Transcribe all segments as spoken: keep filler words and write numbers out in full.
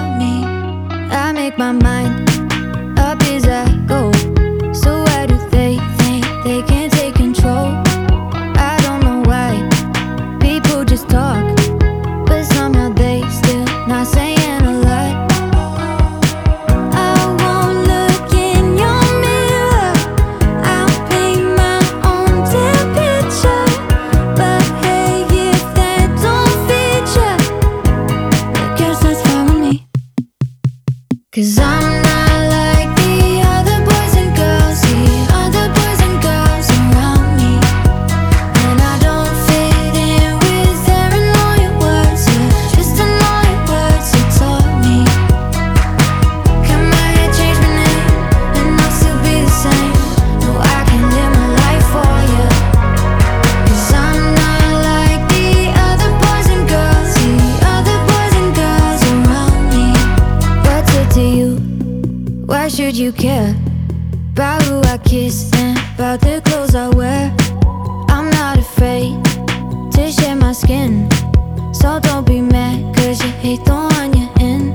about me. I make my mind up as I go. So why do they think they can take control? I don't know why people just talk, but somehow they still not saying a lot. I won't look in your mirror, I'll paint my own damn picture. But hey, if that don't fit ya, I guess that's fine with me. Cause I'm not like the other boys and girls, the other boys and girls around me. And I don't fit in with their annoying words, yeah, just annoying words you taught me. Come out here, change my name, and I'll still be the same. No, I can live my life for you. Cause I'm not like the other boys and girls, the other boys and girls around me. What's it to you? Why should you care about who I kiss and about the clothes I wear? I'm not afraid to share my skin, so don't be mad cause you hate the one you're in.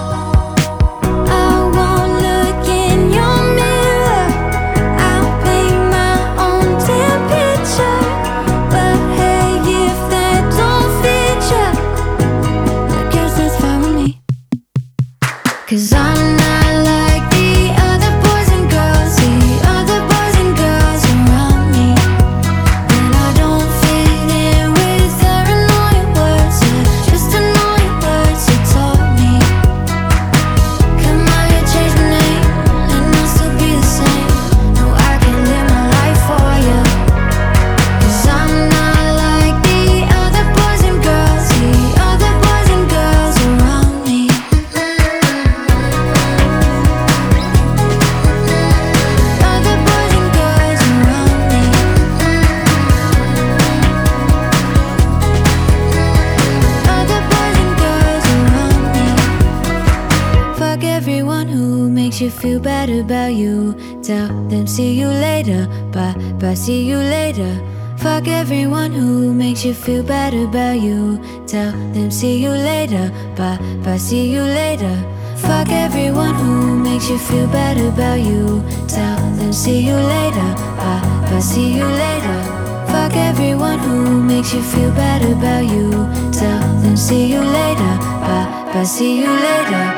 I won't look in your mirror, I'll paint my own damn picture. But hey, if that don't fit ya, I guess that's fine with me. Cause I'm not like the other boys and girls, the other boys and girls around me. And I don't fit in with their annoying words, yeah, just annoying words you taught me. Come out here, change my name, and I'll still be the same. No, I can live my life for you. Cause I'm not like the other boys and girls, the other boys and girls around me. Other boys and girls around me. Other boys and girls around me. Fuck everyone who makes you feel bad about you. Tell them see you later, bye bye, see you later. Fuck everyone who makes you feel bad about you. Tell them see you later, bye bye, see you later. Fuck everyone who makes you feel bad about you. Tell them see you later, bye bye, see you later. Fuck everyone who makes you feel bad about you. Tell them see you later, bye bye, see you later.